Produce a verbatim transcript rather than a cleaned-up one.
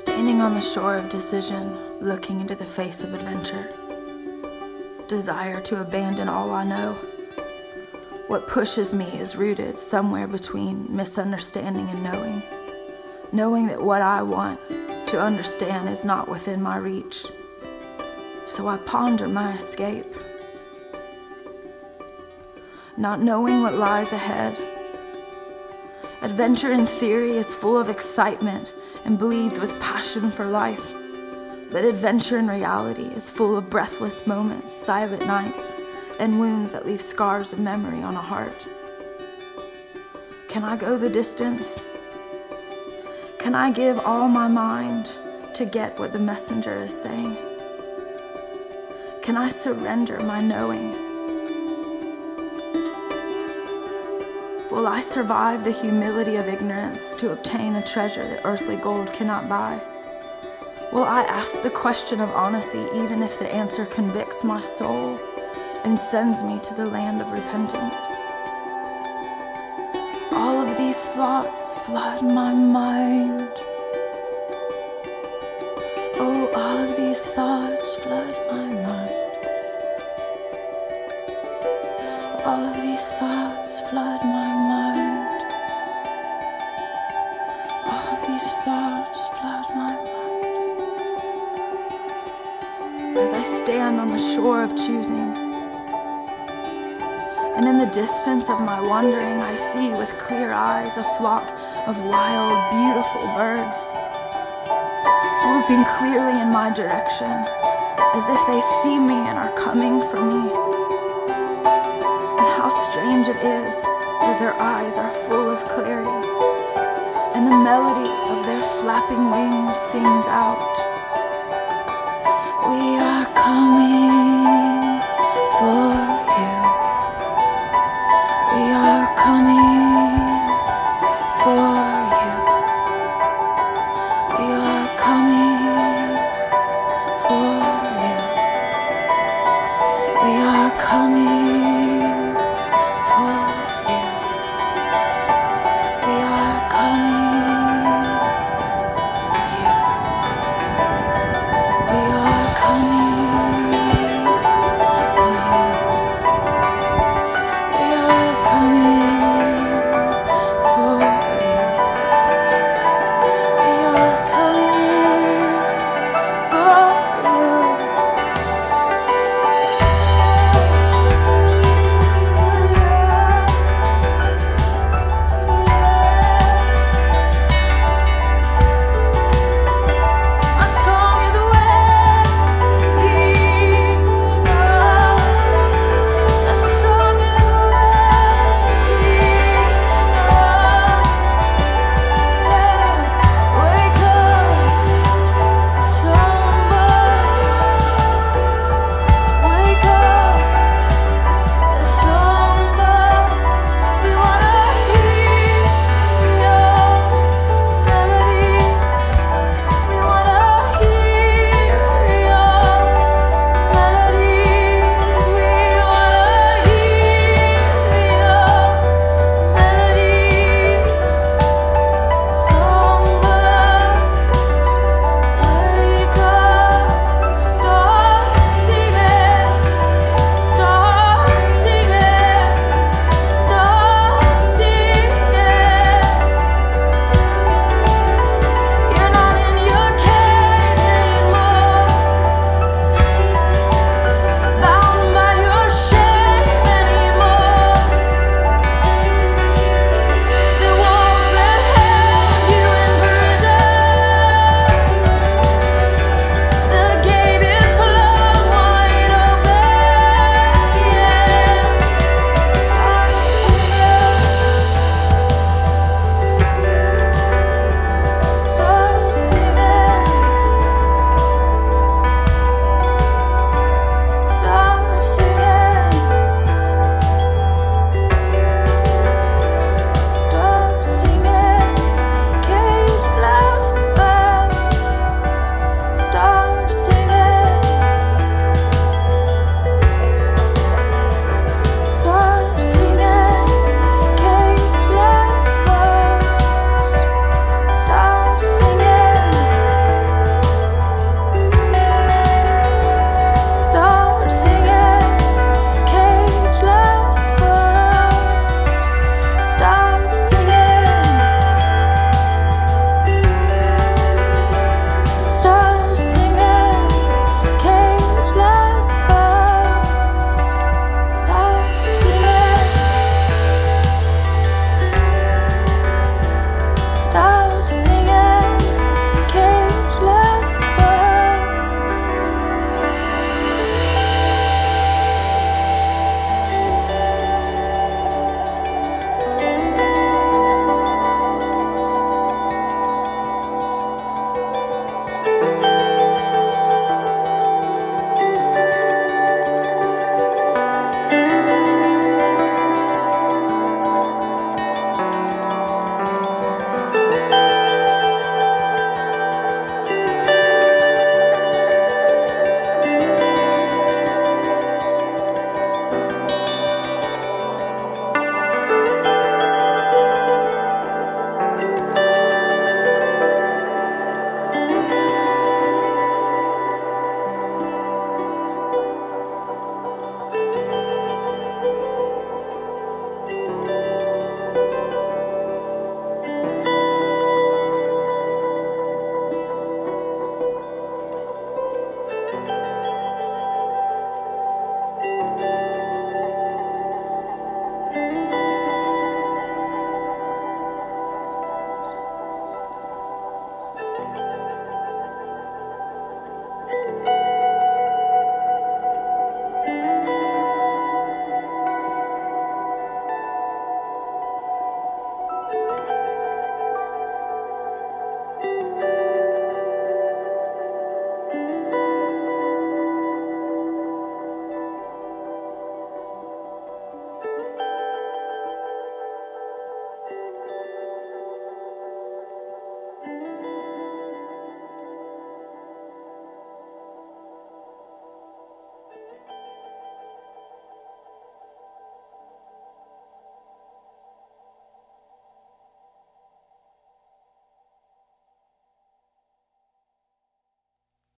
Standing on the shore of decision, looking into the face of adventure. Desire to abandon all I know. What pushes me is rooted somewhere between misunderstanding and knowing. Knowing that what I want to understand is not within my reach. So I ponder my escape. Not knowing what lies ahead. Adventure in theory is full of excitement and bleeds with passion for life. But adventure in reality is full of breathless moments, silent nights, and wounds that leave scars of memory on a heart. Can I go the distance? Can I give all my mind to get what the messenger is saying? Can I surrender my knowing? Will I survive the humility of ignorance to obtain a treasure that earthly gold cannot buy? Will I ask the question of honesty even if the answer convicts my soul and sends me to the land of repentance? All of these thoughts flood my mind. Oh, all of these thoughts flood my mind. All of these thoughts flood my mind. All of these thoughts flood my mind. As I stand on the shore of choosing, and in the distance of my wandering, I see with clear eyes a flock of wild, beautiful birds, swooping clearly in my direction, as if they see me and are coming for me. How strange it is that their eyes are full of clarity, and the melody of their flapping wings sings out, "We are coming for